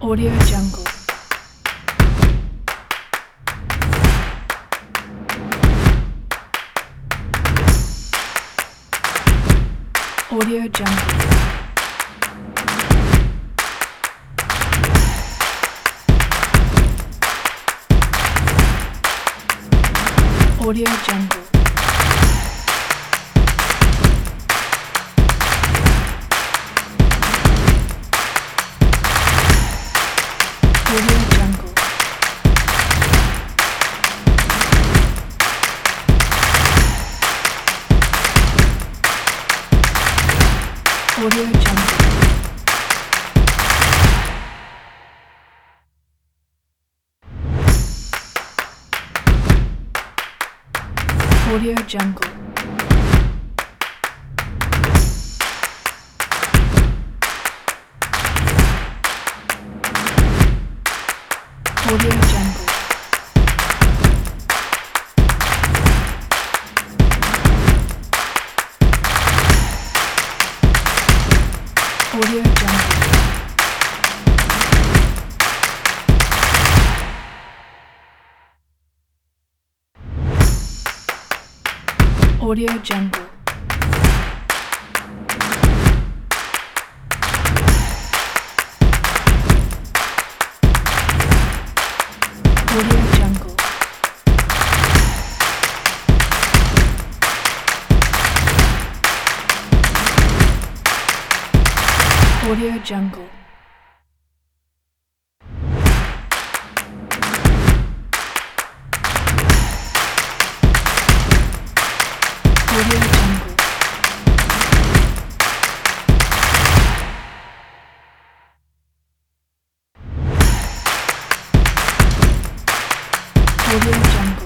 Audio Jungle. Audio Jungle. Audio Jungle. Audio Jungle. Audio Jungle. Audio Jungle. Audio Jungle. Audio Jungle. Audio Jungle. Audio Jungle. Audio Jungle. Audio Jungle. Audio Jungle.